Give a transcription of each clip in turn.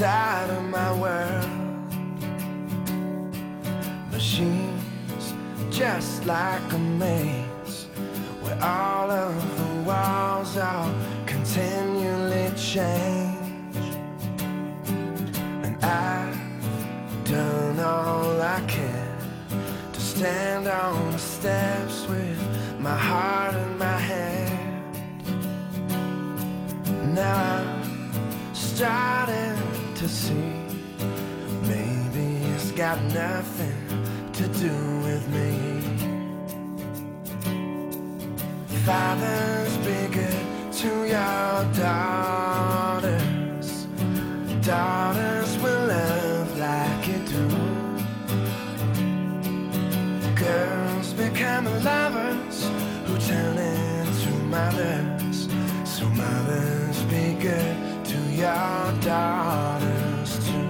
inside of my world. Machines just like a maze, where all of the walls are continually change. And I've done all I can to stand on the steps with my heart in my hand. Now I'm starting to see maybe it's got nothing to do with me. Fathers, be good to your daughters. Daughters will love like you do. Girls become lovers who turn into mothers. So mothers, be good to your daughters too.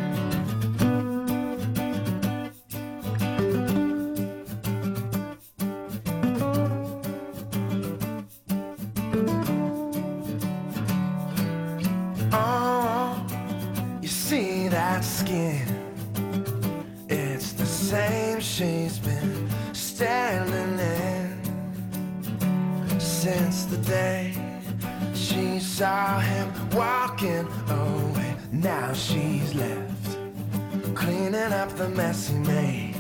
Oh, you see that skin? It's the same she's been standing in since the day she saw him walking away. Now she's left cleaning up the mess he made.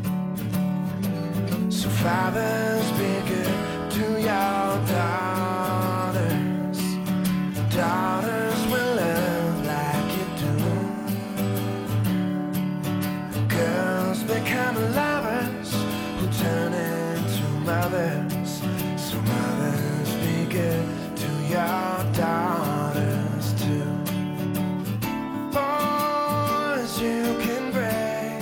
So fathers, be good to your daughters. Daughters will love like you do. Girls become lovers who turn into mothers. So mothers, be good to your daughters too. Boys, you can break.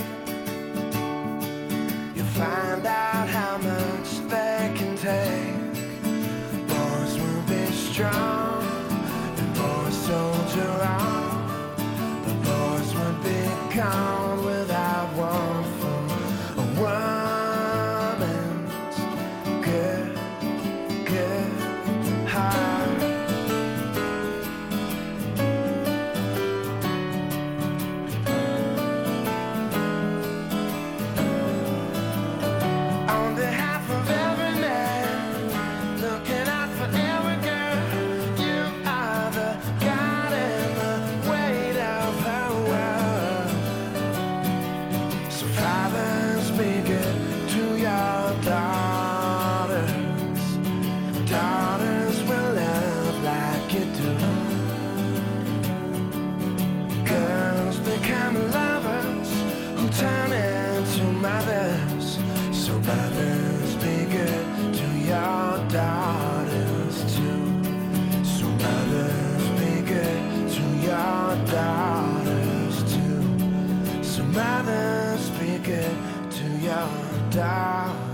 You'll find out how much they can take. Boys will be strong, and boys soldier on. But boys would be gone without one from a woman's good heart. On behalf of every man, looking out for every girl, you are the God and the weight of her world. So fathers, be good to your daughters. Daughters will love like you do. Girls become lovers who turn into mothers. So mothers, be good to your daughters too. So mothers, be good to your daughters too. So mothers, be good to your daughters.